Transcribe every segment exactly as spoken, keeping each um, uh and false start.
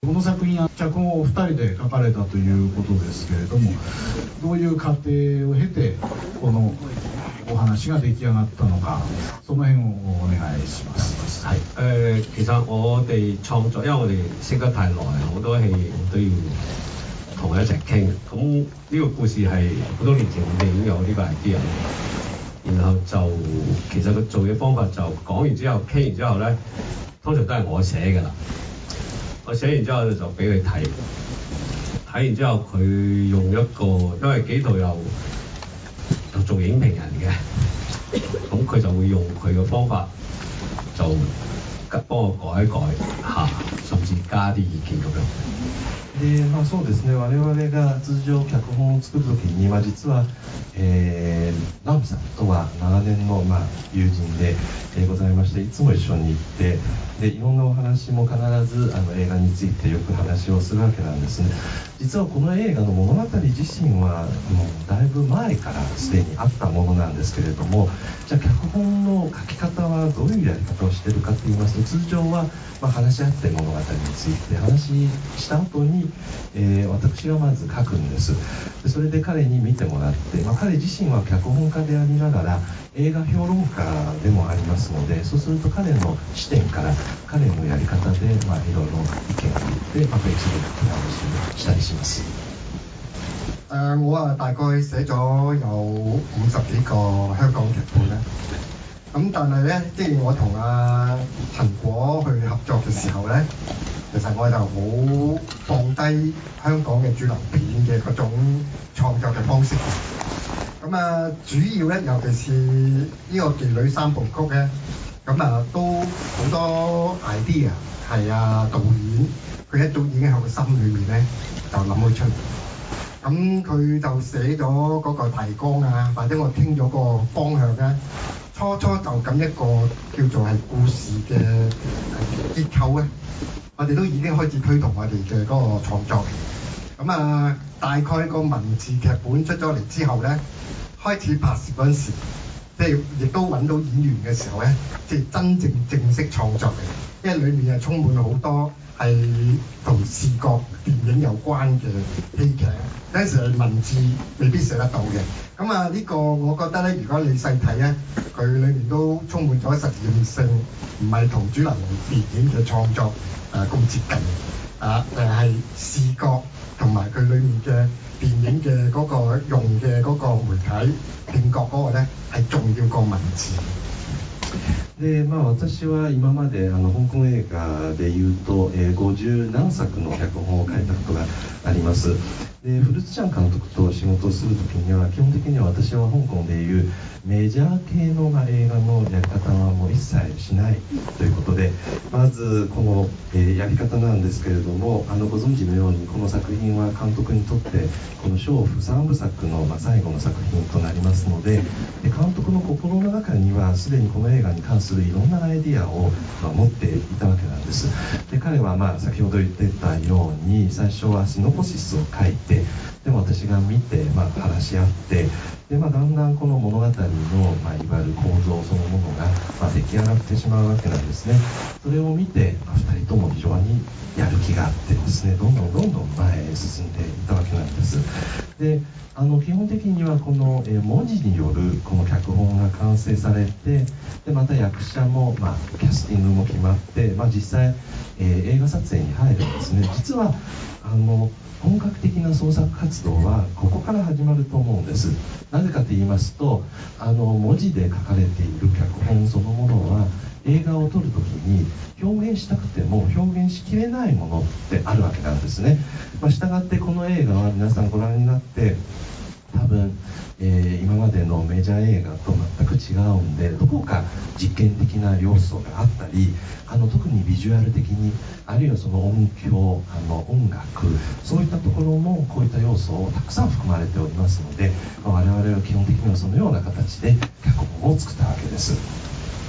この作品は脚本をお二人で書かれたということですけれども、どういう過程を経てこのお話が出来上がったのか、その辺をお願いします。 係誒、呃，其實我哋創作，因為我哋識得太耐，好多戲都要同佢一齊傾。咁呢個故事係好多年前我哋已經有呢個 idea，然後就其實佢做嘅方法就講完之後，傾完之後咧，通常都係我寫㗎啦。我寫完之後就俾佢睇，睇完之後佢用一個，因為幾度又做影評人嘅，咁佢就會用佢嘅方法就幫我改一改嚇，甚至加啲意見咁樣。 でまあ、そうですね、我々が通常脚本を作るときに、まあ、実は、えー、ラムさんとは長年の、まあ、友人で、えー、ございまして、いつも一緒に行ってでいろんなお話も必ずあの映画についてよく話をするわけなんですね。実はこの映画の物語自身はもうだいぶ前からすでにあったものなんですけれども、じゃあ脚本の書き方はどういうやり方をしているかといいますと、通常は、まあ、話し合って物語について話した後に、えー、私がまず書くんです。でそれで彼に見てもらって、まあ、彼自身は脚本家でありながら映画評論家でもありますので、そうすると彼の視點から彼のやり方で、まあ、いろいろ意見を言ってまた一度書き直しをしたりします。 誒、我啊大概寫咗有五十幾個香港劇本啦。咁但係咧，即係我同阿陳果去合作嘅時候咧，其實我就好放低香港嘅主流片嘅嗰種創作嘅方式嘅。咁啊，主要咧，尤其是呢個妓女三部曲咧，咁啊都好多 idea 係啊導演佢一早已經喺個心裏面咧就諗咗出嚟。咁佢就寫咗嗰個提綱啊，或者我傾咗個方向咧。初初就咁一個叫做係故事嘅結構咧，我哋都已經開始推動我哋嘅嗰個創作。咁啊，大概個文字劇本出咗嚟之後咧，開始拍攝嗰陣時，即係亦都揾到演員嘅時候咧，即係真正正式創作嘅，因為裡面係充滿好多係同視覺電影有關嘅戲劇，有陣時係文字未必寫得到嘅。咁啊，呢個我覺得咧，如果你細睇咧，佢裏面都充滿咗實驗性，唔係同主流電影嘅創作誒咁、呃、接近啊，誒係視覺同埋佢裏面嘅電影嘅嗰個用嘅嗰個媒體聽覺嗰個咧係重要過文字。 でまあ、私は今まであの香港映画でいうと、えー、ごじゅう何作の脚本を書いたことがあります。でフルツチャン監督と仕事をするときには基本的には私は香港でいうメジャー系の、まあ、映画のやり方はもう一切しないということで、まずこの、えー、やり方なんですけれども、あのご存知のようにこの作品は監督にとってこの娼婦三部作の、まあ、最後の作品となりますので、で監督の心の中にはすでにこの映画に関するいろんなアイディアを、まあ、持っていたわけなんです。で彼は、まあ、先ほど言ってたように最初はシノポシスを書いて、でも私が見て、まあ、話し合ってで、まあ、だんだんこの物語の、まあ、いわゆる構造そのものが、まあ、出来上がってしまうわけなんですね。それを見て、まあ、ふたりとも非常にやる気があってですね、どんどんどんどん前へ進んでいったわけなんです。であの基本的にはこの、えー、文字によるこの脚本が完成されて、でまた役者も、まあ、キャスティングも決まって、まあ、実際、えー、映画撮影に入るんですね。実はあの本格的な創作活動はここから始まると思うんです。なぜかと言いますと、あの文字で書かれている脚本そのものは映画を撮るときに表現したくても表現しきれないものってあるわけなんですね。まあ、したがってこの映画は皆さんご覧になって多分、えー、今までのメジャー映画と全く違うんで、どこか実験的な要素があったり、あの特にビジュアル的に、あるいはその音響、あの音楽、そういったところもこういった要素をたくさん含まれておりますので、まあ、我々は基本的にはそのような形で脚本を作ったわけです。 え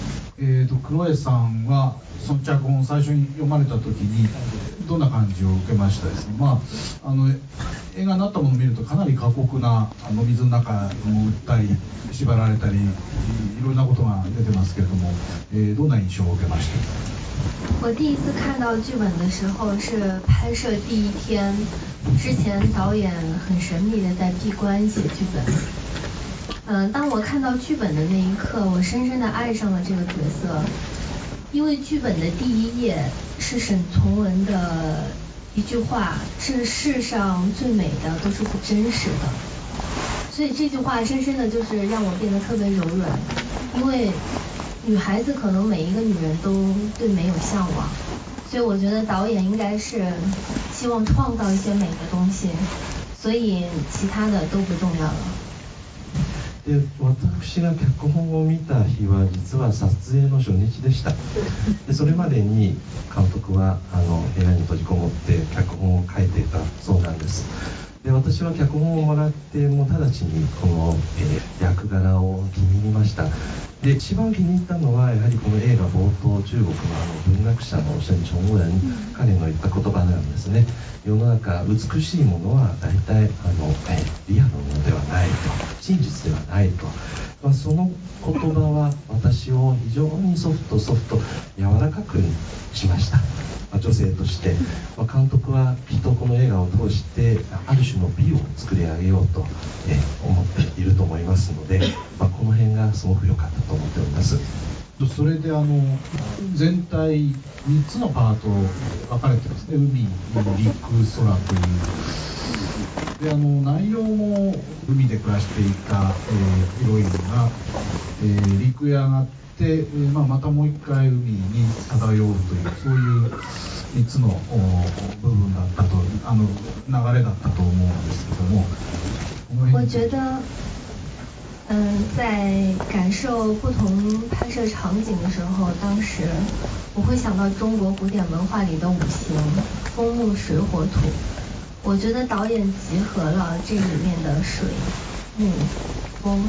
えー、と黒江さんはその脚本を最初に読まれた時にどんな感じを受けましたですね。まあ、あの映画になったものを見るとかなり過酷なあの水の中も売ったり縛られたりいろんなことが出てますけれども、えー、どんな印象を受けました？ 我第一次看到剧本的时候是拍摄第一天，之前导演很神秘的在闭关写剧本。嗯、呃，当我看到剧本的那一刻，我深深的爱上了这个角色，因为剧本的第一页是沈从文的一句话，是世上最美的都是不真实的，所以这句话深深的就是让我变得特别柔软，因为女孩子可能每一个女人都对美有向往，所以我觉得导演应该是希望创造一些美的东西，所以其他的都不重要了。 で私が脚本を見た日は実は撮影の初日でした。でそれまでに監督はあの部屋に閉じこもって脚本を書いていたそうなんです。で私は脚本をもらってもう直ちにこの、えー、役柄を気に入りました。で一番気に入ったのはやはりこの映画冒頭中国のあの文学者の沈從文、彼の言った言葉なんですね。世の中美しいものは大体あの、えー、リアルなものではないと、真実ではないと、まあ、その言葉は私を非常にソフトソフト柔らかくしました。女性として、まあ、監督はきっとこの映画を通してある種の美を作り上げようと、えー、思っていると思いますので、まあ、この辺がすごく良かったと思っております。 それであの全体みっつのパート分かれてますね。海、陸、空という。であの内容も海で暮らしていた、えー、ヒロインが、えー、陸へ上がって、えーまあ、またもう一回海に漂うというそういうみっつの部分だったとあの流れだったと思うんですけども。 我觉得嗯，在感受不同拍摄场景的时候，当时我会想到中国古典文化里的五行：风、木、水、火、土。我觉得导演集合了这里面的水、木、风，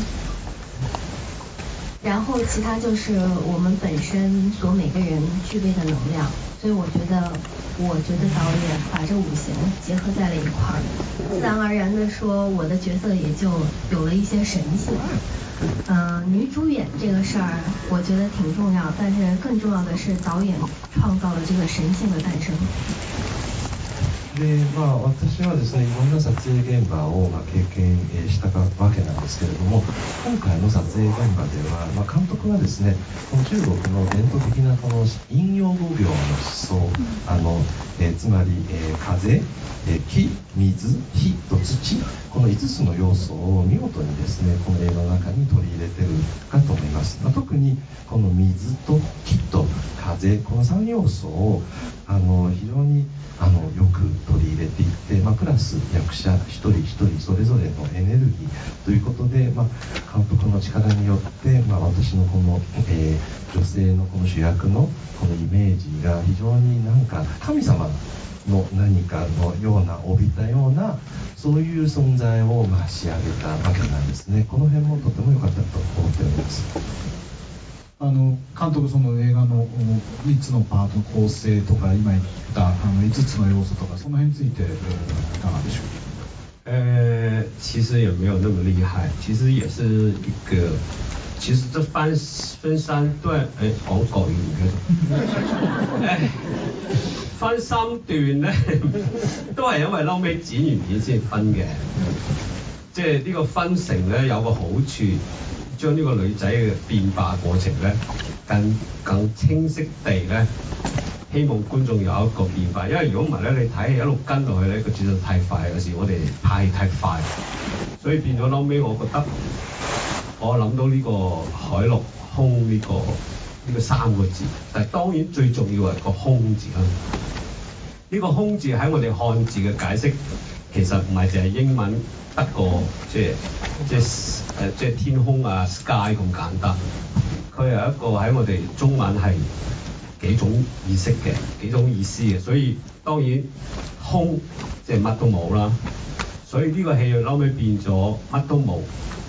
然后其他就是我们本身所每个人具备的能量。所以我觉得，我觉得导演把这五行结合在了一块儿，自然而然的说，我的角色也就有了一些神性。嗯、呃，女主演这个事儿，我觉得挺重要，但是更重要的是导演创造了这个神性的诞生。 でまあ、私はですねいろんな撮影現場を、まあ、経験したわけなんですけれども、今回の撮影現場では、まあ、監督はですねこの中国の伝統的なこの陰陽五行の思想、あのえー、つまり、えー、風、えー、木、水、火と土、このいつつの要素を見事にですねこの映画の中に取り入れてるかと思います。まあ、特にこの水と木と風、このさん要素をあの非常にあのよく取り入れていって、まあ、プラス役者一人一人それぞれのエネルギーということで、まあ、監督の力によって、まあ、私のこの、えー、女性のこの主役のこのイメージが非常になんか神様の何かのような帯びたようなそういう存在を、まあ、仕上げたわけなんですね。この辺もとても良かったと思っております。 あの監督その映画のみっつのパートの構成とか今言ったあのいつつの要素とかその辺についていかがでしょうか？ 呃，其实也没有那么厉害，其实也是一个，其实这分分三段，誒講國語嘅，誒分三段咧，都係因為後尾剪完片先分嘅，即係呢個分成咧有個好處。將呢個女仔嘅變化過程咧，更更清晰地咧，希望觀眾有一個變化。因為如果唔係咧，你睇戲一路跟落去咧，個節奏太快，有時我哋拍戲太快，所以變咗後尾，我覺得我諗到呢個海陸空呢、這個呢、這個三個字，但係當然最重要係個空字啦。呢、這個空字喺我哋漢字嘅解釋，其實唔係淨係英文得個即係即係誒即係天空啊 sky 咁簡單，佢係一個喺我哋中文係幾種意識嘅幾種意思嘅，所以當然空即係乜都冇啦，所以呢個戲後尾變咗乜都冇，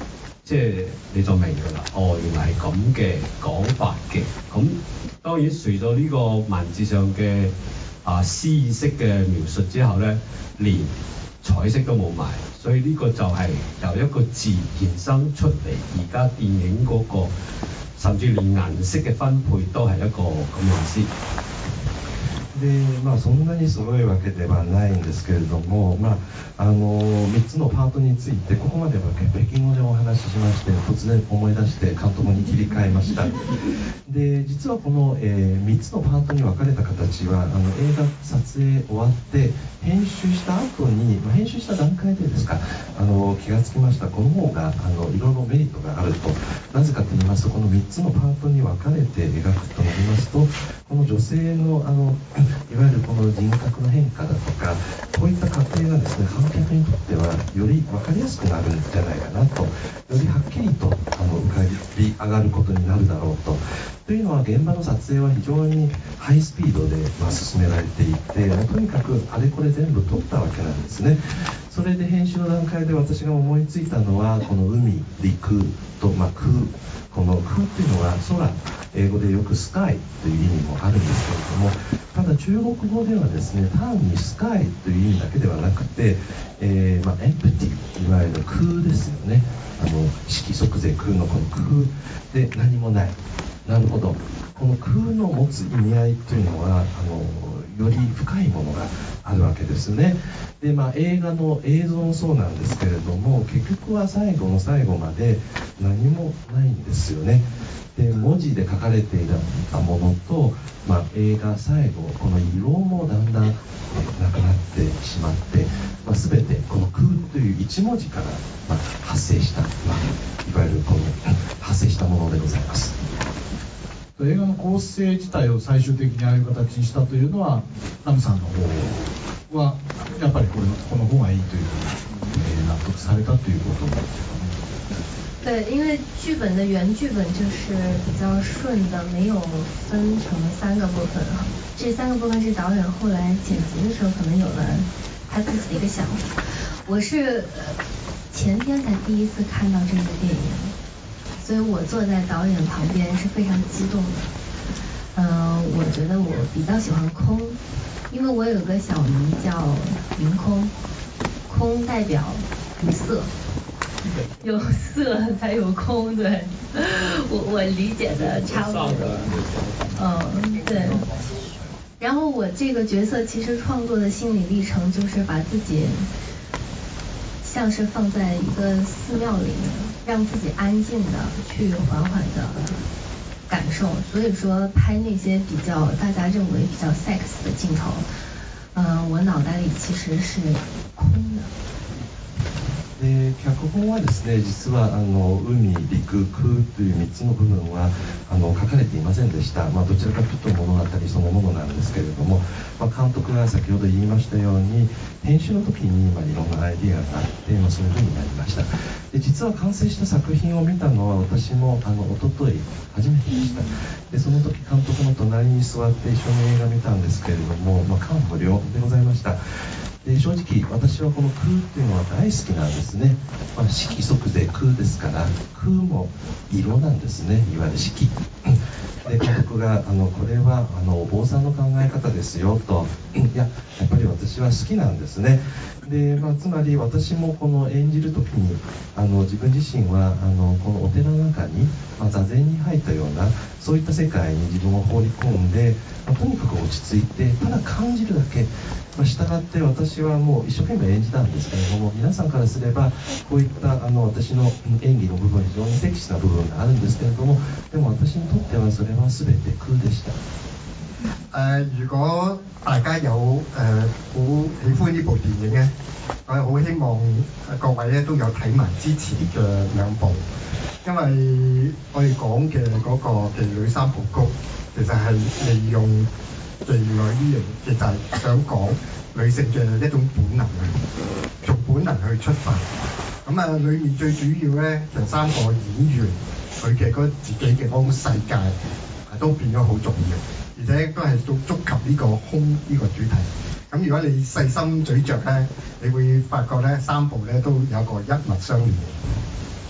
即係你就明㗎啦。哦，原來係咁嘅講法嘅。咁當然除咗呢個文字上嘅啊詩意式嘅描述之後咧，連彩色都冇埋，所以呢個就係由一個字延伸出嚟。而家電影嗰個甚至連顏色嘅分配都係一個咁嘅意思。 でまあ、そんなにすごいわけではないんですけれども、まあ、あのみっつのパートについてここまでは北京語でお話ししまして、突然思い出して監督に切り替えました。で実はこの、えー、みっつのパートに分かれた形はあの映画撮影終わって編集した後に、まあ、編集した段階でですかあの気がつきました。この方があのいろいろメリットがあると。なぜかと言いますと、このみっつのパートに分かれて描くとなりますと、この女性のあのいわゆるこの人格の変化だとか、こういった過程がですね観客にとってはより分かりやすくなるんじゃないかなと、よりはっきりとあの浮かび上がることになるだろうと。というのは現場の撮影は非常にハイスピードで、まあ、進められていて、まあ、とにかくあれこれ全部撮ったわけなんですね。それで編集の段階で私が思いついたのは、この海、陸と、まあ、空、この空っていうのは空、英語でよくスカイという意味もあるんですけれども、ただ中国語ではですね単にスカイという意味だけではなくて、えーまあ、エンプティ、いわゆる空ですよね。あの色即是空のこの空で何もない。なるほど。この空の持つ意味合いというのはあのより深いものがあるわけですね。で、まあ、映画の映像もそうなんですけれども、結局は最後の最後まで何もないんですよね。で文字で書かれていたものと、まあ、映画最後この色もだんだんなくなってしまって、まあ、全てこの空という一文字から、まあ、発生した、まあ、いわゆるこの発生したものでございます。 映画の構成自体を最終的にああいう形にしたというのは、ラムさんの方はやっぱりこれこの方がいいという、えー、納得されたということですかね。 对，因为剧本的原剧本就是比较顺的，没有分成三个部分。这三个部分是导演后来剪辑的时候可能有了他自己的一个想法。我是前天才第一次看到这部电影，所以我坐在导演旁边是非常激动的。嗯、呃，我觉得我比较喜欢空，因为我有个小名叫凌空，空代表无色。有色才有空，对，我我理解的差不多。嗯，对。然后我这个角色其实创作的心理历程就是把自己像是放在一个寺庙里面，让自己安静的去缓缓的感受。所以说拍那些比较大家认为比较 sex 的镜头，嗯、呃，我脑袋里其实是空的。 で脚本はですね実はあの海、陸、空というみっつの部分はあの書かれていませんでした、まあ、どちらかというと物語そのものなんですけれども、まあ、監督が先ほど言いましたように編集の時に、まあ、いろんなアイディアがあって、まあ、そういうふうになりました。で実は完成した作品を見たのは私もあの一昨日初めてでした。でその時監督の隣に座って一緒に映画見たんですけれども、まあ、感無量でございました。で正直私はこの空っていうのは大好きなんですね。まあ、色即是空ですから空も色なんですね、いわゆる色で監督があのこれはあのお坊さんの考え方ですよといややっぱり私は好きなんですね。で、まあ、つまり私もこの演じる時にあの自分自身はあのこのお寺の中に、まあ、座禅に入ったようなそういった世界に自分を放り込んで、まあ、とにかく落ち着いてただ感じるだけ、まあ、従って私はもう一生懸命演じたんですけれども、皆さんからすればこういったあの私の演技の部分非常にセクシーな部分があるんですけれども、でも私にとってはそれは全て空でした。 誒，如果大家有誒好喜歡呢部電影咧，我好希望各位咧都有睇埋之前嘅兩部，因為我哋講嘅嗰個妓女三部曲，其實係利用妓女呢樣，其實係想講女性嘅一種本能啊，從本能去出發。咁啊，裡面最主要咧就三個演員佢嘅嗰自己嘅嗰個世界都變咗好重要。而且都係觸觸及呢個空呢個主題。咁如果你細心咀嚼咧，你會發覺咧三部咧都有個一脈相連。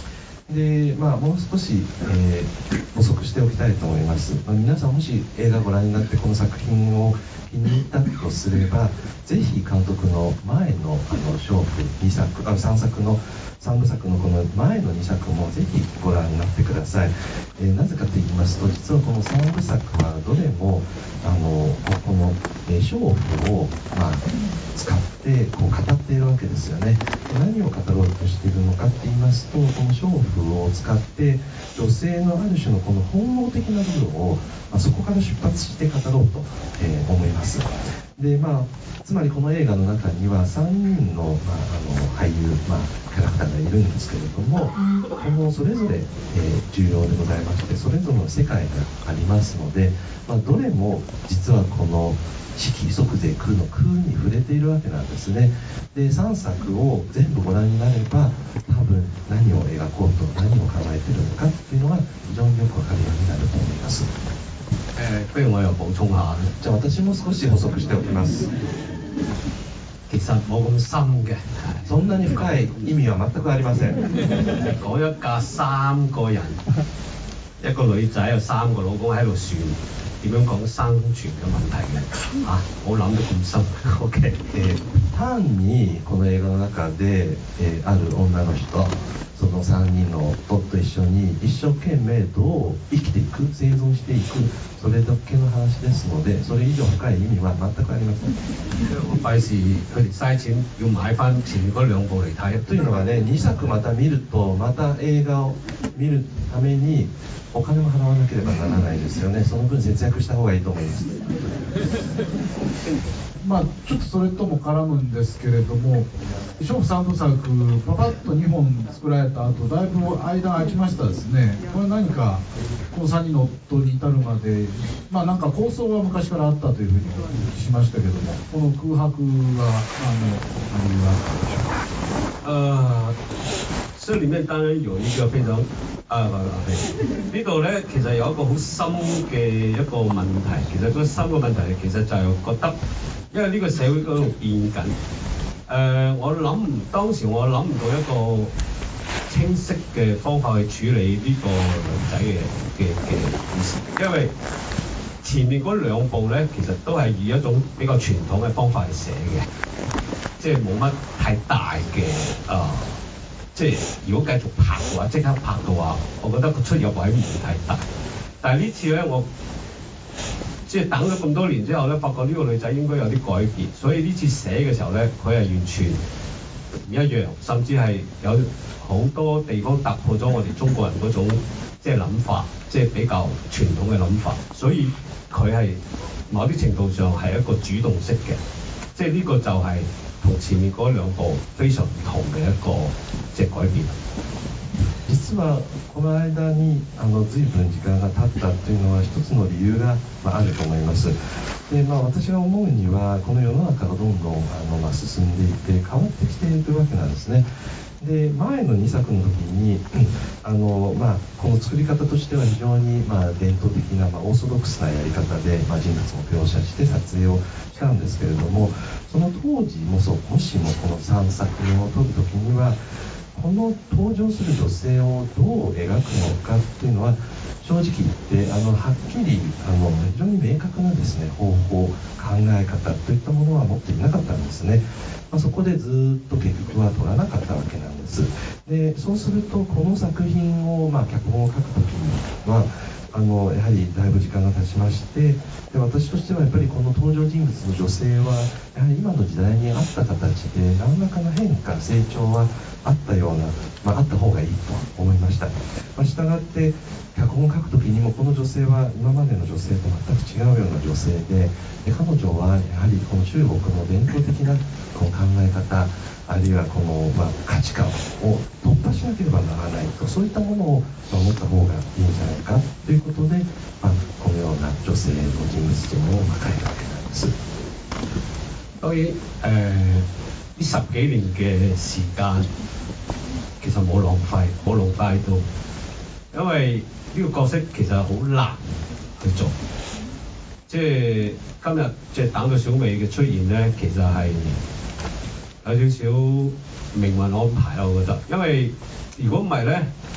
で、まあ、もう少し、えー、補足しておきたいと思います。まあ、皆さんもし映画をご覧になってこの作品を気に入ったとすれば、ぜひ監督の前のあの勝負にさく、あさんさくのさんぶさくのこの前のにさくもぜひご覧になってください。えー、なぜかと言いますと、実はこのさんぶさくはどれもあのこの、えー、娼婦を、まあ、使ってこう語っているわけですよね。何を語ろうとしているのかって言いますと、この娼婦を使って女性のある種のこの本能的な部分を、まあ、そこから出発して語ろうと、えー、思います。で、まあ、つまりこの映画の中にはさんにんの、まあ、あの俳優、まあ、キャラクターがいるんですけれども、このそれぞれ、えー、重要でございまして、それぞれの世界がありますので、まあ、どれも実はこの四季即是空の空に触れているわけなんですね。で、さんさくを全部ご覧になれば、多分何を描こうと何を考えているのかっていうのが非常によくわかるようになると思います。 誒，不如我又補充下咧。 じゃあ私も少し補足しておきます。 其實冇咁深嘅， そんなに深い意味は全くありません。 講一架三個人，一個女仔有三個老公喺度船，點樣講生存嘅問題嘅嚇，冇諗到咁深。OK， えー、単にこの映画の中で、えー、ある女の人、そのさんにんの夫と一緒に一生懸命どう生きていく、生存していく、それだけの話ですので、それ以上深い意味は全くありません。 我費事佢哋嘥錢要買翻前面嗰兩部嚟睇。 というのはね、にさくまた見ると、また映画を見るためにお金も払わなければならないですよね。その分節約した方がいいと思います。 まあ、ちょっとそれとも絡むんですけれども、娼婦さんぶさくパパッとにほん作られた後、だいぶ間が空きましたですね。これ何かこのさんにんの夫に至るまで、まあなんか構想は昔からあったというふうにお聞きしましたけども、この空白はあの理由は呃，這裡面當然有一個非常啊呢度咧，其實有一個好深嘅一個問題。其實個深嘅問題其實就係覺得，因為呢個社會嗰度變緊。誒、呃，我諗唔當時我諗唔到一個清晰嘅方法去處理呢個女仔嘅嘅嘅故事，因為前面嗰兩部咧，其實都係以一種比較傳統嘅方法嚟寫嘅。即係冇乜太大嘅啊、呃！即係如果繼續拍嘅話，即刻拍嘅話，我覺得個出入位唔會太大。但係呢次咧，我即係等咗咁多年之後咧，發覺呢個女仔應該有啲改變，所以呢次寫嘅時候咧，佢係完全唔一樣，甚至係有好多地方突破咗我哋中國人嗰種即係諗法，即係比較傳統嘅諗法。所以佢係某啲程度上係一個主動式嘅，即係呢個就係、是。同前面嗰兩部非常唔同嘅一個即係改變。 実はこの間にあの随分時間が経ったというのは一つの理由が、まあ、あると思います。で、まあ、私が思うにはこの世の中がどんどんあの、まあ、進んでいって変わってきているわけなんですね。で、前のにさくの時にあの、まあ、この作り方としては非常に、まあ、伝統的な、まあ、オーソドックスなやり方で、まあ、人物を描写して撮影をしたんですけれども、その当時もそう、もしもこのさんさくを撮る時にはこの登場する女性をどう描くのかっていうのは正直言ってあのはっきりあの非常に明確なですね方法、考え方といったものは持っていなかったんですね。まあ、そこでずっと結局は撮らなかったわけなんです。で、そうするとこの作品を、まあ、脚本を書く時にはあのやはりだいぶ時間が経ちまして、で私としてはやっぱりこの登場人物の女性はやはり今の時代に合った形で何らかの変化、成長はあったような、まあ、あった方がいいと思いました。まあ、したがって脚本を書くときにもこの女性は今までの女性と全く違うような女性で、で彼女はやはりこの中国の伝統的なこの考え方、あるいはこの、まあ、価値観を突破しなければならないと、そういったものを守った方がいいんじゃないかということで、まあ、このような女性の人物像を書いたわけなんです。 當然誒，呢、呃、十幾年嘅時間其實冇浪費，冇浪費到，因為呢個角色其實好難去做。即係今日即係等到小美嘅出現咧，其實係有少少命運安排啦，我覺得。因為如果唔係咧，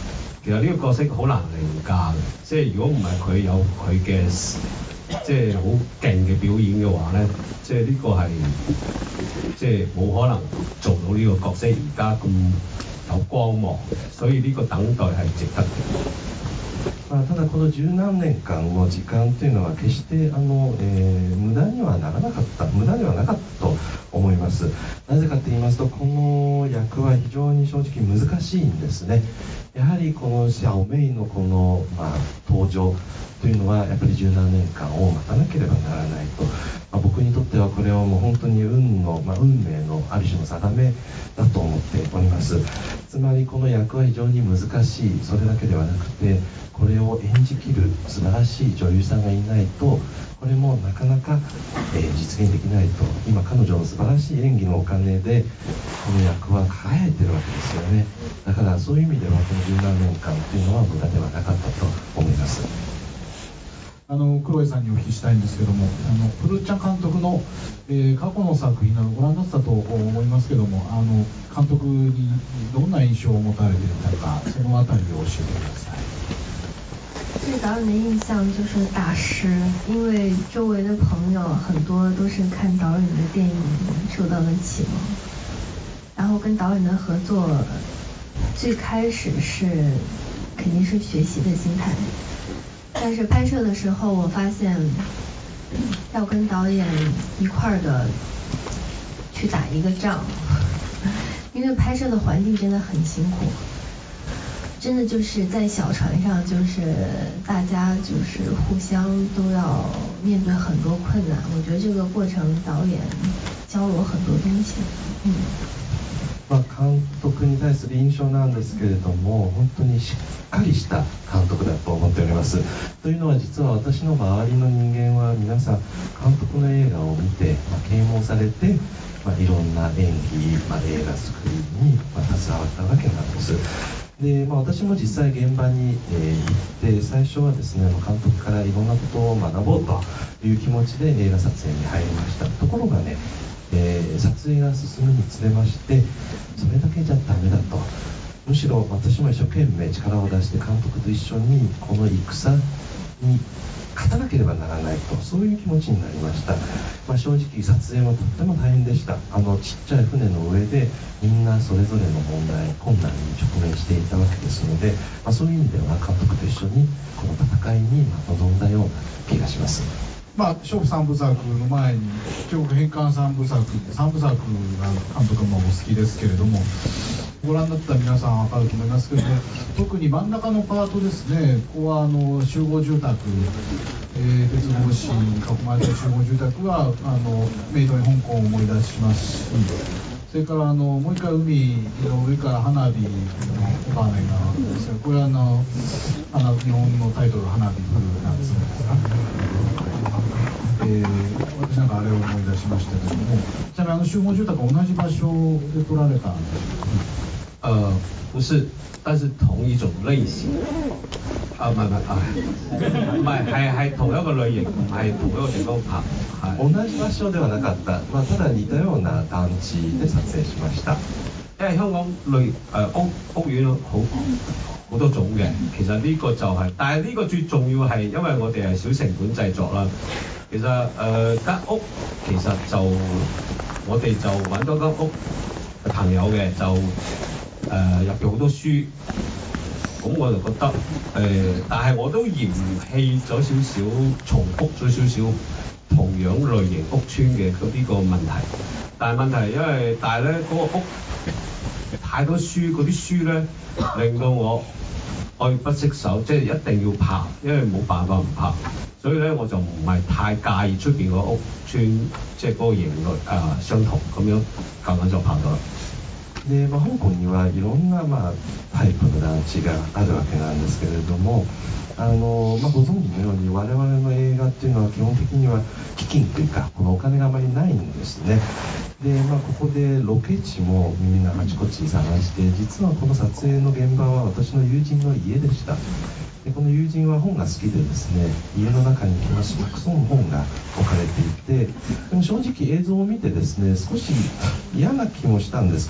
其實呢個角色好難凌駕嘅，即係如果唔係佢有佢嘅即係好勁嘅表演嘅話咧，即係呢個係即係冇可能做到呢個角色而家咁有光芒，所以呢個等待係值得嘅。 まあ、ただこの十何年間の時間というのは決してあの、えー、無駄にはならなかった無駄ではなかったと思います。なぜかと言いますと、この役は非常に正直難しいんですね。やはりこのシャオメイのこの、まあ、登場というのはやっぱり十何年間を待たなければならないと、まあ、僕にとってはこれはもう本当に運の、まあ、運命のある種の定めだと思っております。つまりこの役は非常に難しい、それだけではなくてこれを演じきる素晴らしい女優さんがいないとこれもなかなか、えー、実現できないと。今彼女の素晴らしい演技のおかげでこの役は輝いてるわけですよね。だからそういう意味ではこの十何年間というのは無駄ではなかったと思います。 あの黒井さんにお聞きしたいんですけども、あのフルッチャ監督の、えー、過去の作品などご覧になってたと思いますけども、あの監督にどんな印象を持たれていたか、そのあたりを教えてください。 对导演的印象就是大师，因为周围的朋友很多都是看导演的电影受到了启蒙，然后跟导演的合作最开始是肯定是学习的心态，但是拍摄的时候我发现要跟导演一块儿的去打一个仗，因为拍摄的环境真的很辛苦，真的就是在小船上，就是大家就是互相都要面对很多困难。我觉得这个过程导演教了我很多东西。嗯。 まあ、監督に対する印象なんですけれども、本当にしっかりした監督だと思っております。というのは実は私の周りの人間は皆さん監督の映画を見て、まあ、啓蒙されて、まあ、いろんな演技、まあ、映画作りに、まあ、携わったわけなんです。で、まあ、私も実際現場に、えー、行って最初はですね監督からいろんなことを学ぼうという気持ちで映画撮影に入りました。ところがね、えー、撮影が進むにつれましてそれだけじゃダメだと、むしろ私も一生懸命力を出して監督と一緒にこの戦に勝たなければならないと、そういう気持ちになりました。まあ、正直撮影はとっても大変でした。あのちっちゃい船の上でみんなそれぞれの問題困難に直面していたわけですので、まあ、そういう意味では監督と一緒にこの戦いに臨んだような気がします。 まあ、勝負三部作の前に中国返還三部作三部作が監督もお好きですけれども、ご覧になった皆さん分かると思いますけれども、特に真ん中のパートですね、ここはあの集合住宅、えー、鉄格子に囲まれた集合住宅はあのメイドイン香港を思い出しますし、それからあのもう一回海の上から花火のお金があるんですが、これはあの日本のタイトル「花火降る夏」ですか。えー、私なんかあれを思い出しましたけども、ちなみにあの集合住宅は同じ場所で撮られたんですか？ 呃，不是，但是同一種類型。啊，唔係唔係啊，唔係係係同一個類型，唔係同一個地方拍。係。 同じ場所ではなかった、まあ、ただ似たような団地で撮影しました。 因為香港類誒、呃、屋屋苑好好多種嘅，其實呢個就係、是，但係呢個最重要係因為我哋係小成本製作啦。其實誒間、呃、屋其實就我哋就揾咗間屋朋友嘅，就誒入邊好多書，咁我就覺得誒、呃，但係我都嫌棄咗少少，重複咗少少同樣類型屋邨嘅嗰啲個問題。但係問題因為但係咧嗰個屋太多書，嗰啲書咧令到我愛不釋手，即係一定要拍，因為冇辦法唔拍。所以咧我就唔係太介意出邊個屋邨，即係嗰個型類啊相同咁樣，夾硬就拍到啦。 で、まあ、香港にはいろんな、まあ、タイプの団地があるわけなんですけれども、あの、まあ、ご存知のように我々の映画っていうのは基本的には基金というかこのお金があまりないんですね。で、まあ、ここでロケ地もみんなあちこち探して、実はこの撮影の現場は私の友人の家でした。でこの友人は本が好きでですね、家の中にたくさんの本が置かれていて、でも正直映像を見てですね少し嫌な気もしたんですけれども、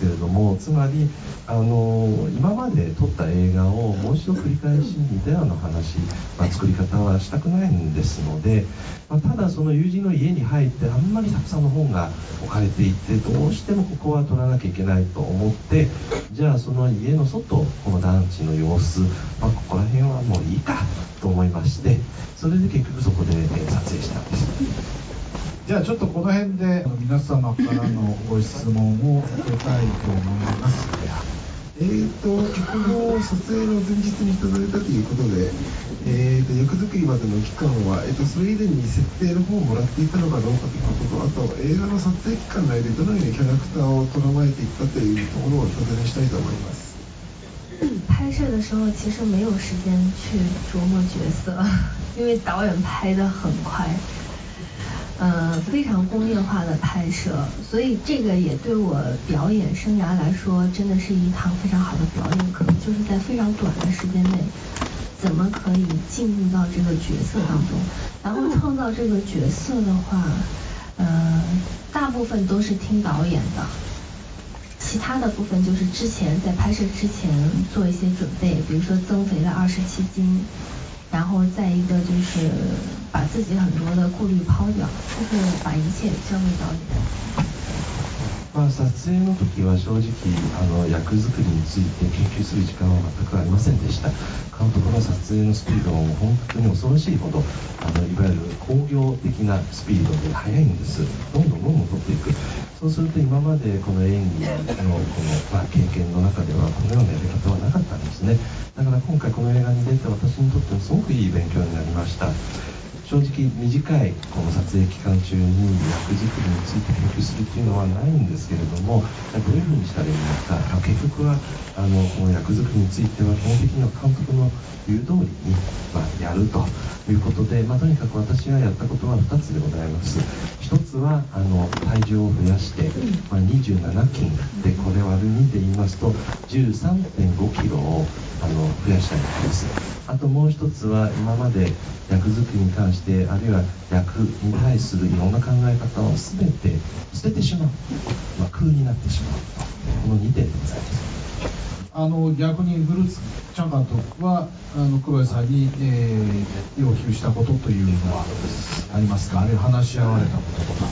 も、つまりあの今まで撮った映画をもう一度繰り返し似たような話、まあ、作り方はしたくないんですので、まあ、ただその友人の家に入ってあんまりたくさんの本が置かれていて、どうしてもここは撮らなきゃいけないと思って、じゃあその家の外、この団地の様子、まあ、ここら辺はもういいかと思いまして、それで結局そこで撮影したんです。 じゃあちょっとこの辺で皆様からのご質問を受けたいと思います。 えーと脚本を撮影の前日にいただいたということで、えーと役作りまでの期間は、えーとそれ以前に設定の方をもらっていたのかどうかということと、あと映画の撮影期間内でどのようにキャラクターを捉えていったというところをお尋ねしたいと思います。 拍摄的时候其实没有时间去琢磨角色，因为导演拍得很快。呃，非常工业化的拍摄，所以这个也对我表演生涯来说，真的是一堂非常好的表演课，就是在非常短的时间内，怎么可以进入到这个角色当中，然后创造这个角色的话，呃，大部分都是听导演的，其他的部分就是之前在拍摄之前做一些准备，比如说增肥了二十七斤。然后再一个就是把自己很多的顾虑抛掉，就是把一切交给导演。 まあ、撮影の時は正直あの役作りについて研究する時間は全くありませんでした。監督の撮影のスピードはもう本当に恐ろしいほどあのいわゆる工業的なスピードで速いんです。どんどんどんどん撮っていく。そうすると今までこの演技のこの、まあ、経験の中ではこのようなやり方はなかったんですね。だから今回この映画に出て私にとってもすごくいい勉強になりました。正直短いこの撮影期間中に役作りについて研究するっていうのはないんですけれども、どういうふうにしたらいいのか、結局はあのこの役作りについては基本的には監督の言う通りに、まあ、やるということで、まあ、とにかく私がやったことはふたつでございます。ひとつはあの体重を増やして、まあ、にじゅうななキンで、これ割るにで言いますと じゅうさんてんごキロをあの増やしたいんです。あともう一つは今まで役作りに関してあるいは役に対するいろんな考え方を全て捨ててしまう、まあ、空になってしまうと、このにてんでございます。 あの逆にグルーツチャン監督はあの黒井さんに、えー、要求したことというのはありますか、あるいは話し合われたこととか。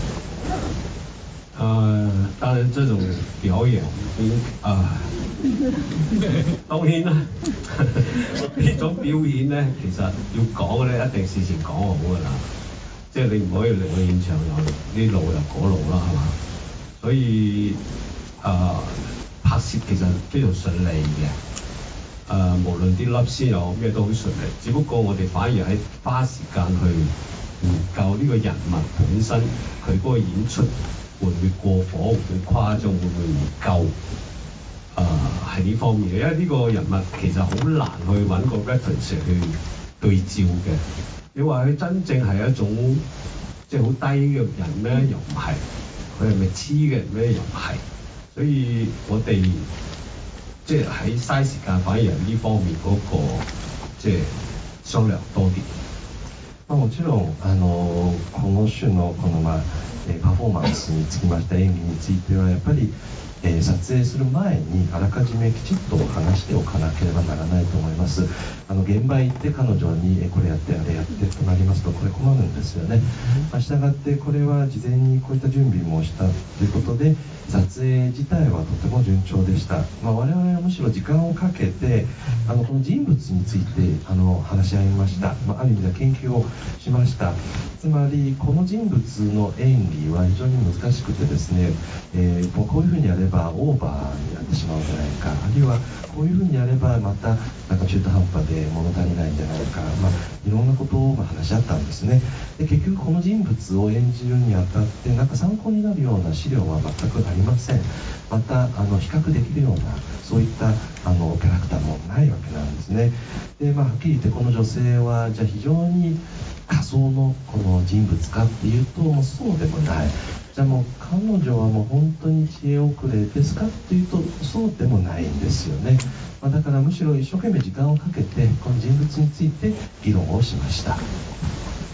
呃，当然这种表演，啊、呃，當然啦，呢種表演咧，其實要講嘅咧，一定事前講好㗎啦，即係你唔可以嚟到現場又呢路又嗰路啦，係嘛？所以啊、呃，拍攝其實非常順利嘅，誒、呃，無論啲粒絲又咩都好順利，只不過我哋反而喺花時間去研究呢個人物本身佢嗰個演出。會唔會過火，會唔會誇張，會唔會唔夠？誒係呢方面嘅，因為呢個人物其實好難去揾個 reference 去對照嘅。你話佢真正係一種即係好低嘅人咩？又唔係。佢係咪黐嘅人咩？又唔係。所以我哋即係喺嘥時間，反而係呢方面嗰、那個即係商量多啲。 まあ、もちろんあのこの種のこの、まあえー、パフォーマンスにつきました演技についてはやっぱり、えー、撮影する前にあらかじめきちっと話しておかなければならないと思います。あの現場行って彼女に、えー、これやってあれやってとなりますとこれ困るんですよね。まあ、したがってこれは事前にこういった準備もしたということで撮影自体はとても順調でした。まあ、我々はむしろ時間をかけてあのこの人物についてあの話し合いました。まあ、ある意味では研究をしました。つまりこの人物の演技は非常に難しくてですね、えー、もうこういうふうにやればオーバーになってしまうんじゃないか、あるいはこういうふうにやればまたなんか中途半端で物足りないんじゃないか、まあ、いろんなことを話し合ったんですね。で結局この人物を演じるにあたってなんか参考になるような資料は全くありません。またあの比較できるようなそういったあのキャラクターもないわけなんですね。で、まあ、はっきり言ってこの女性はじゃあ非常に仮想のこの人物かっていうともうそうでもない。じゃあもう彼女はもう本当に知恵遅れですかっていうとそうでもないんですよね。まあ、だからむしろ一生懸命時間をかけてこの人物について議論をしました。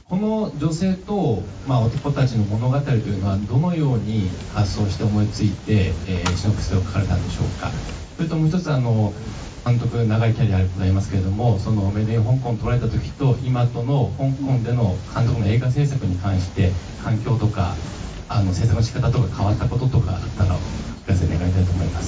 この女性と、まあ、男たちの物語というのはどのように発想して思いついて、えー、シノクセを書かれたんでしょうか。それともう一つ、あの監督長いキャリアでございますけれども、そのメイドイン香港を撮られた時と今との香港での監督の映画制作に関して環境とかあの制作の仕方とか変わったこととかあったらお聞かせ願いたいと思います。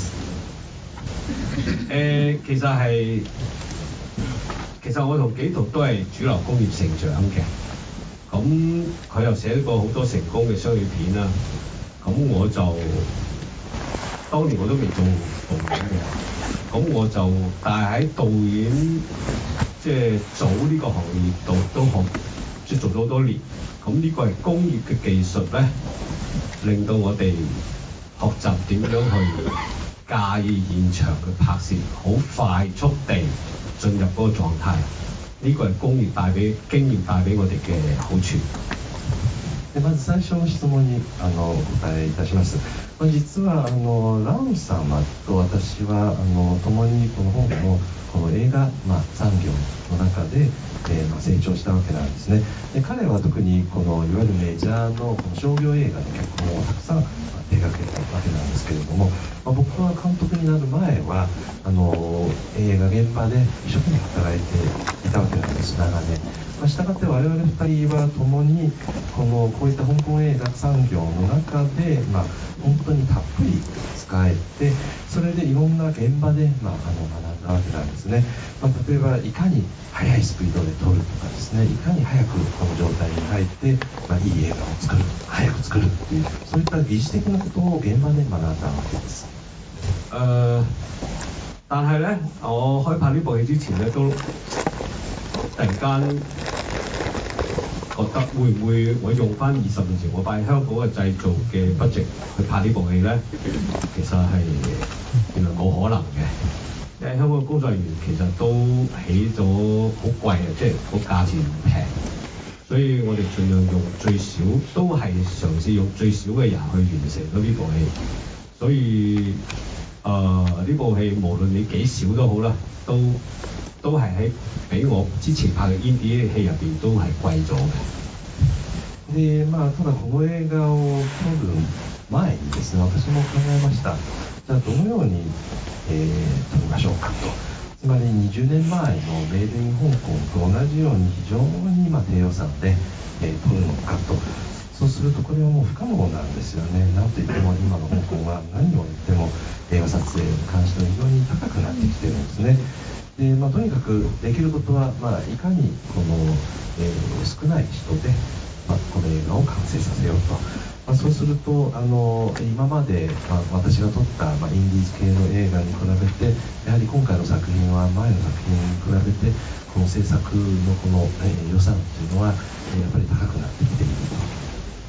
誒、其實係其實我同紀陶都係主流工業成長嘅。咁佢又寫過好多成功嘅商業片啦，咁我就當年我都未做導演嘅，咁我就但係喺導演即係組呢個行業度都學即係做咗好多年，咁呢個係工業嘅技術咧，令到我哋學習點樣去駕馭現場嘅拍攝，好快速地進入嗰個狀態。呢個係工業帶俾經驗帶俾我哋嘅好處。 でまず最初の質問にあのお答えいたします。まあ、実はあのラン様と私はあの共にこの香港のこの映画、まあ、産業の中で、えーまあ、成長したわけなんですね。で彼は特にこのいわゆるメジャーのこの商業映画の脚本をたくさん手掛けたわけなんですけれども、まあ、僕は監督になる前はあの映画現場で一生懸命働いていたわけなんです、長年。まあ、したがって我々ふたりは共にこのこういった香港映画産業の中で、まあ、本当にたっぷり使えて、それでいろんな現場で、まあ、あの学んだわけなんですね。まあ、例えばいかに速いスピードで撮るとかですね、いかに早くこの状態に入って、まあ、いい映画を作る、早く作るっていう、そういった技術的なことを現場で学んだわけです。 誒、呃，但係咧，我開拍呢部戲之前咧，都突然間覺得會唔會我用翻二十年前我擺香港嘅製造嘅 budget 去拍呢部戲咧？其實係原來冇可能嘅，因為香港嘅工作人員其實都起咗好貴啊，即係個價錢唔平，所以我哋盡量用最少，都係嘗試用最少嘅人去完成咗呢部戲，所以誒呢、呃、部戲無論你幾少都好啦，都都係喺比我之前拍嘅 indie 戲入邊都係貴咗嘅。 でまあ、ただこの映画を撮る前にですね、私も考えました。じゃあどのように、えー、撮りましょうかと。つまりにじゅうねんまえのメイドイン香港と同じように非常にまあ低予算で、えー、撮るのかと。そうするとこれはもう不可能なんですよね。なんといっても今の香港は何を言っても映画撮影に関しては非常に高くなってきているんですね。でまあ、とにかくできることは、まあ、いかにこの、えー、少ない人で、まあ、この映画を完成させようと、まあ、そうするとあの今まで、まあ、私が撮った、まあ、インディーズ系の映画に比べてやはり今回の作品は前の作品に比べてこの制作のこの、えー、予算というのは、えー、やっぱり高くなってきていると。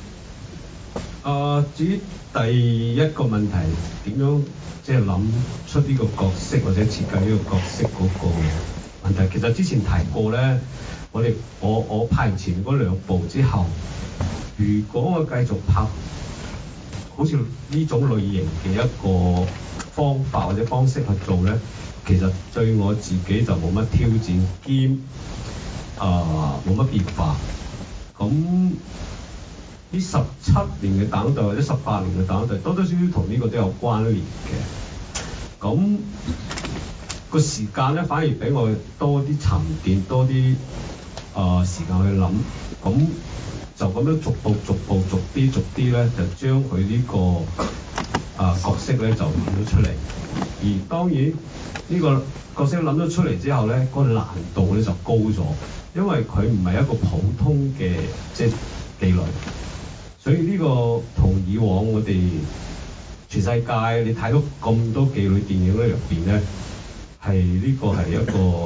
誒，至於第一個問題點樣即係諗出呢個角色或者設計呢個角色嗰個問題，其實之前提過咧，我哋我我拍完前嗰兩部之後，如果我繼續拍好似呢種類型嘅一個方法或者方式去做咧，其實對我自己就冇乜挑戰兼啊冇乜變化，咁。呢十七年嘅等待或者十八年嘅等待，多多少少同呢個都有關聯嘅。咁、個時間咧，反而俾我多啲沉澱，多啲啊、呃、時間去諗。咁就咁樣逐步逐步逐啲逐啲咧，就將佢呢個啊、呃、角色咧就諗咗出嚟。而當然呢、呢個角色諗咗出嚟之後咧，個難度咧就高咗，因為佢唔係一個普通嘅即係妓女。所以呢個同以往我哋全世界你睇到咁多妓女電影咧入邊咧，係呢個係一個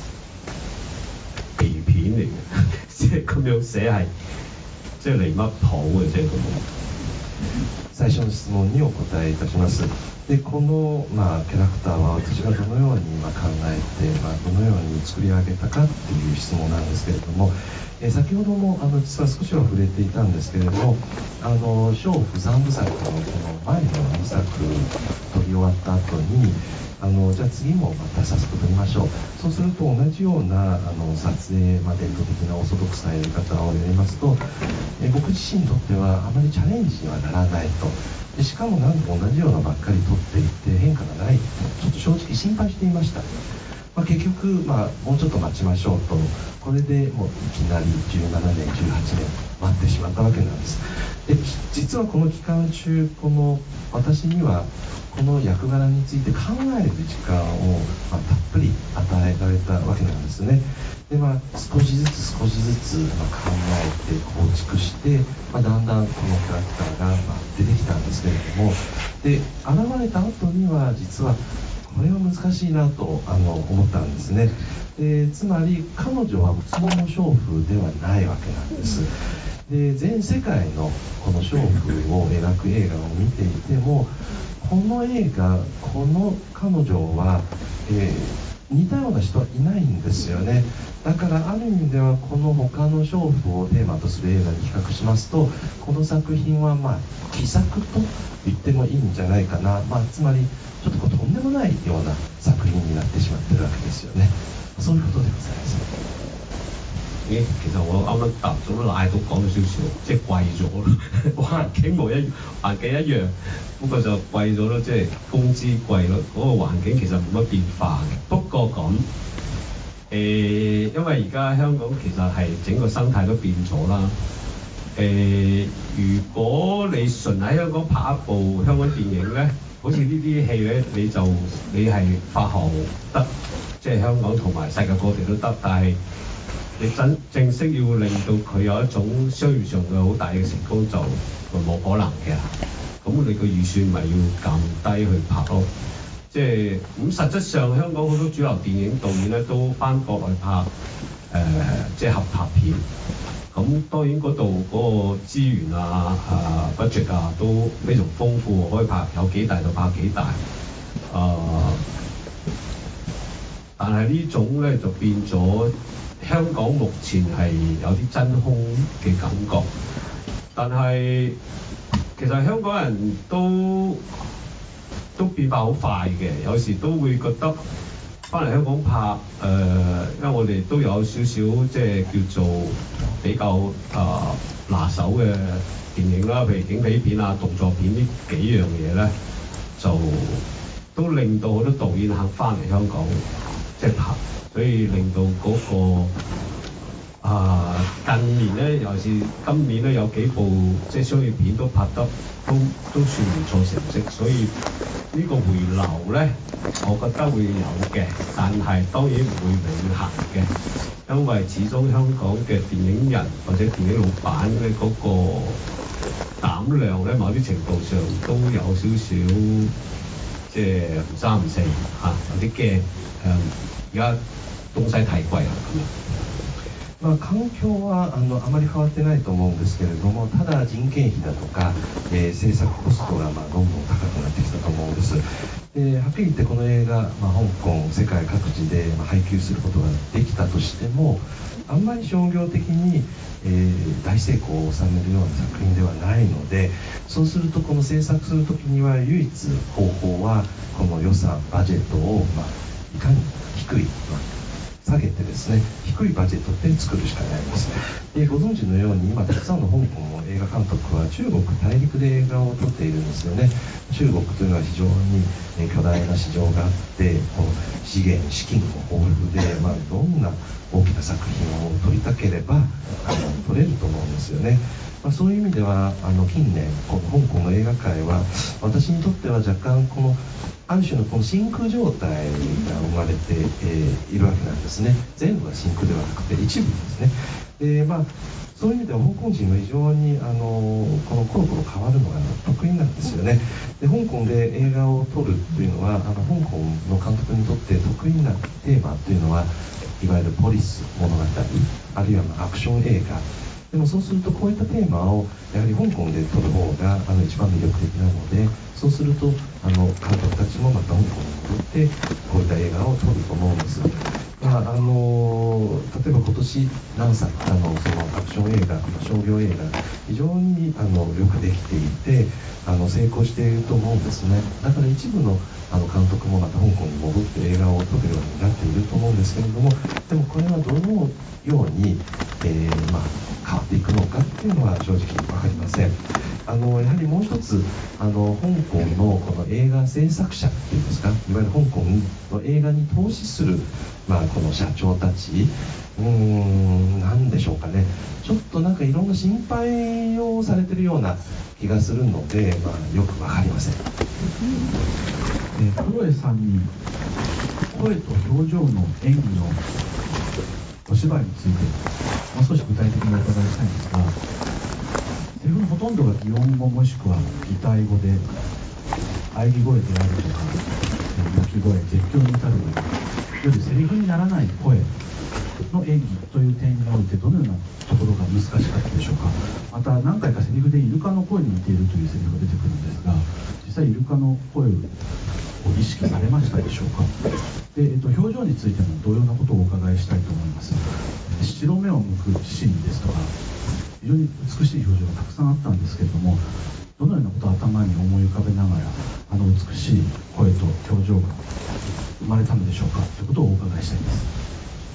奇片嚟嘅，即係咁樣寫係即係離乜譜嘅，即係咁。 最初の質問にお答えいたします。でこの、まあ、キャラクターは私がどのように、まあ、考えて、まあ、どのように作り上げたかっていう質問なんですけれども、えー、先ほどもあの実は少しは触れていたんですけれども、あの小婦三部作のこの前のににさく撮り終わった後にあのじゃあ次もまた早速撮りましょう。そうすると同じようなあの撮影、まあ、伝統的なオーソドックスなやり方をやりますと、え僕自身にとってはあまりチャレンジにはならないと。でしかも何度も同じようなばっかり撮っていって変化がないとちょっと正直心配していました。まあ、結局、まあ、もうちょっと待ちましょうと、これでもういきなりじゅうななねんじゅうはちねん待ってしまったわけなんです。で実はこの期間中この私にはこの役柄について考える時間を、まあ、たっぷり与えられたわけなんですね。で、まあ、少しずつ少しずつ、まあ、考えて構築して、まあ、だんだんこのキャラクターが、まあ、出てきたんですけれども、で現れた後には実はこれは難しいなとあの思ったんですね。でつまり彼女は普通の娼婦ではないわけなんです。で全世界のこの娼婦を描く映画を見ていてもこの映画この彼女は、えー、似たような人はいないんですよね。だからある意味ではこの他の娼婦をテーマとする映画に比較しますとこの作品はまあ奇作と言ってもいいんじゃないかな、まあ、つまりちょっとこうとんでもないような作品になってしまってるわけですよね。そういうことでございます。 咦，其實我啱啱答咗賴都講咗少少，即係貴咗咯。環境冇一環境一樣，不過就貴咗咯，即係工資貴咯。嗰、那個環境其實冇乜變化嘅。不過咁誒、呃，因為而家香港其實係整個生態都變咗啦。誒、呃，如果你純喺香港拍一部香港電影咧，好似呢啲戲咧，你就你係發行得，即係香港同埋世界各地都得，但係你真正式要令到佢有一種商業上嘅好大嘅成功就冇可能嘅。咁你個預算咪要減低去拍咯。即係咁實質上香港好多主流電影導演咧都翻國內拍誒、呃、即係合拍片。咁當然嗰度嗰個資源啊、啊 budget 啊都非常豐富，可以拍有幾大就拍幾大。啊、但係呢種咧就變咗香港目前係有啲真空嘅感覺。但係其實香港人都都變化好快嘅，有時都會覺得翻嚟香港拍誒、呃，因為我哋都有少少即係叫做比較啊、呃、拿手嘅電影啦，譬如警匪片啊、動作片呢幾樣嘢咧，就都令到好多導演肯翻嚟香港即係拍，所以令到嗰、那個啊、呃、近年咧，尤其是今年咧有幾部即係商業片都拍得都都算唔錯成績，所以呢個回流咧，我覺得會有嘅，但係當然唔會永恆嘅，因為始終香港嘅電影人或者電影老闆嘅嗰個膽量咧，某啲程度上都有少少即係唔三唔四嚇，有啲驚誒，而家東西太貴啦咁樣。 まあ、環境はあのあまり変わってないと思うんですけれども、ただ人件費だとか、えー、制作コストがまあどんどん高くなってきたと思うんです。ではっきり言ってこの映画、まあ、香港世界各地でまあ配給することができたとしてもあんまり商業的に、えー、大成功を収めるような作品ではないので、そうするとこの制作するときには唯一方法はこの予算バジェットを、まあ、いかに低い、まあ下げてですね、低いバジェットで作るしかないんです。でご存知のように今たくさんの香港の映画監督は中国大陸で映画を撮っているんですよね。中国というのは非常に巨大な市場があって、この資源資金も豊富で、まあ、どんな大きな作品を撮りたければあの撮れると思うんですよね。まあ、そういう意味ではあの近年この香港の映画界は私にとっては若干このある種のこの真空状態が生まれて、えー、いるわけなんですね。全部は真空ではなくて一部ですね。でまあそういう意味では香港人は非常にあのこのコロコロ変わるのが得意なんですよね。で香港で映画を撮るというのはあの香港の監督にとって得意なテーマというのはいわゆるポリス物語あるいはアクション映画でもそうするとこういったテーマをやはり香港で撮る方があの一番魅力的なので、そうするとあの監督たちもまた香港に戻ってこういった映画を撮ると思うんです。まあ、あの例えば今年何作かのそのアクション映画、商業映画非常にあのよくできていてあの成功していると思うんですね。だから一部のあの監督もまた香港に戻って映画を撮るようになっていると思うんですけれども、でもこれはどのように、えーまあ、変わっていくのかっていうのは正直分かりません。あのやはりもう一つあの香港のこの映画制作者っていうんですか、いわゆる香港の映画に投資する、まあ、この社長たち、うーん何でしょうかね、ちょっとなんかいろんな心配をされてるような気がするので、まあ、よく分かりません。 えー、黒江さんに声と表情の演技のお芝居についてもう少し具体的にお伺いしたいんですが、セリフのほとんどが擬音語もしくは擬態語で、喘ぎ声であるとか鳴き声、絶叫に至るよりセリフにならない声の演技という点においてどのようなところが難しかったでしょうか。また何回かセリフでイルカの声に似ているというセリフが出てくるんですが、実際イルカの声を意識されましたでしょうか。で、えっと、表情についても同様なことをお伺いしたいと思います。白目を向くシーンですとか非常に美しい表情がたくさんあったんですけれども、どのようなことを頭に思い浮かべながらあの美しい声と表情が生まれたのでしょうかということをお伺いしたいです。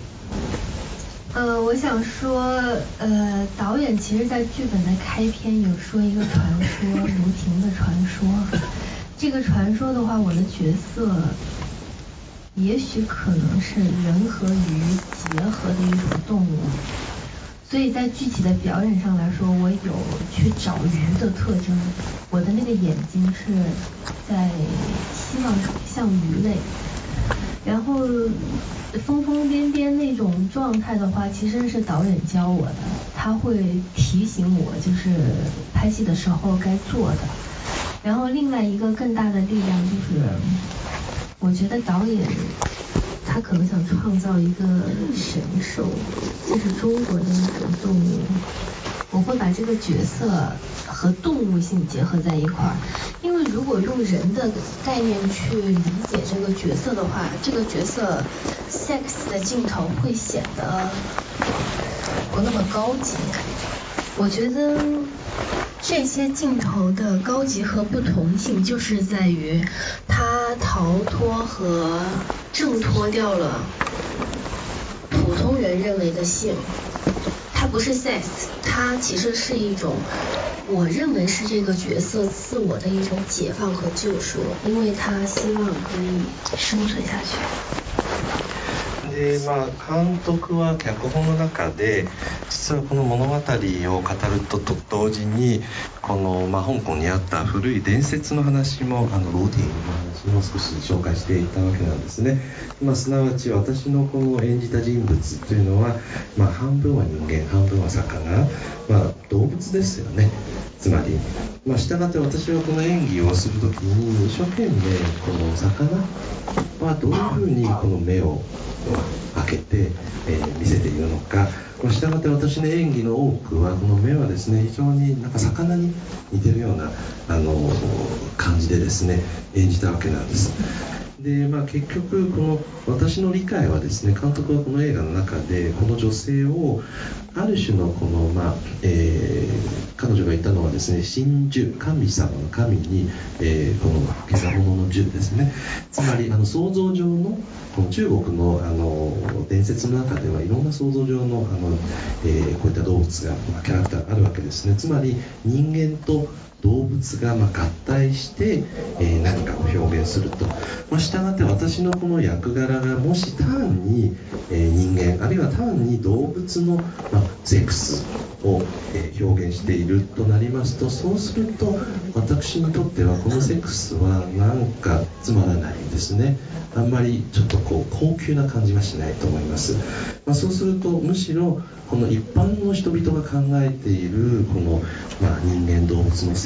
呃，我想说，呃，导演其实在剧本的开篇有说一个传说，卢婷的传说。这个传说的话，我的角色也许可能是人和鱼结合的一种动物，所以在具体的表演上来说，我有去找鱼的特征。我的那个眼睛是在希望像鱼类。然后疯疯癫癫那种状态的话，其实是导演教我的，他会提醒我就是拍戏的时候该做的。然后另外一个更大的力量就是，我觉得导演他可能想创造一个神兽，就是中国的一种动物。我会把这个角色和动物性结合在一块儿，因为如果用人的概念去理解这个角色的话，这个角色 sex 的镜头会显得不那么高级。我觉得这些镜头的高级和不同性就是在于它逃脱和挣脱掉了普通人认为的性，它不是 sex， 它其实是一种我认为是这个角色自我的一种解放和救赎，因为他希望可以生存下去。 でまあ、監督は脚本の中で実はこの物語を語るとと同時にこの、まあ、香港にあった古い伝説の話もあのローティンの話も少し紹介していたわけなんですね、まあ、すなわち私のこの演じた人物というのは、まあ、半分は人間半分は魚、まあ、動物ですよね。つまり、まあ、従って私はこの演技をするときに一生懸命この魚はどういうふうにこの目を開けて、えー、見せているのか、まあ、従って私の演技の多くはこの目はですね非常になんか魚に似てるようなあの感じでですね演じたわけなんです。でまあ、結局この私の理解はですね監督はこの映画の中でこの女性をある種のこの、まあえー、彼女が言ったのはですね神樹神様の神に、えー、この下座物の樹ですね、つまりあの想像上のこの中国 の, あの伝説の中ではいろんな想像上 の, あの、えー、こういった動物が、まあ、キャラクターがあるわけですね。つまり人間と動物がまあ合体して、えー、何かを表現すると、まあ、したがって私のこの役柄がもし単に、えー、人間あるいは単に動物の、まあ、セックスを、えー、表現しているとなりますと、そうすると私にとってはこのセックスはなんかつまらないんですね。あんまりちょっとこう高級な感じはしないと思います、まあ、そうするとむしろこの一般の人々が考えているこの、まあ、人間動物のセ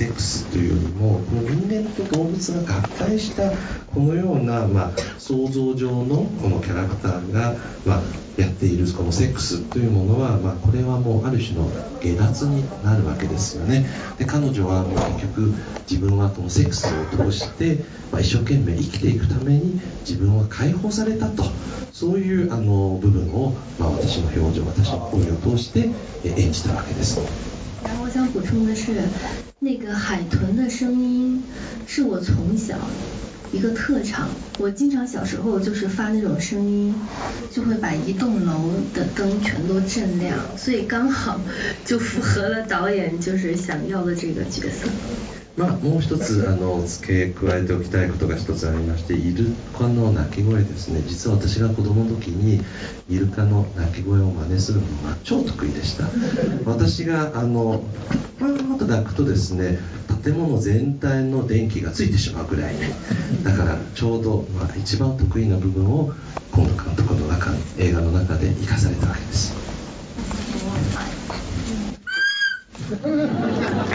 セックスというよりもこの人間と動物が合体したこのような、まあ、想像上のこのキャラクターが、まあ、やっているこのセックスというものは、まあ、これはもうある種の下脱になるわけですよね。で彼女はもう結局自分はこのセックスを通して、まあ、一生懸命生きていくために自分は解放されたと、そういうあの部分を、まあ、私の表情私の声を通して演じたわけです。 然后我想补充的是，那个海豚的声音是我从小一个特长，我经常小时候就是发那种声音，就会把一栋楼的灯全都震亮，所以刚好就符合了导演就是想要的这个角色。 まあ、もう一つあの付け加えておきたいことが一つありまして、イルカの鳴き声ですね。実は私が子供の時にイルカの鳴き声を真似するのが超得意でした。私があのパーッと鳴くとですね、建物全体の電気がついてしまうぐらいに、だからちょうど、まあ、一番得意な部分を今度監督の中映画の中で生かされたわけです。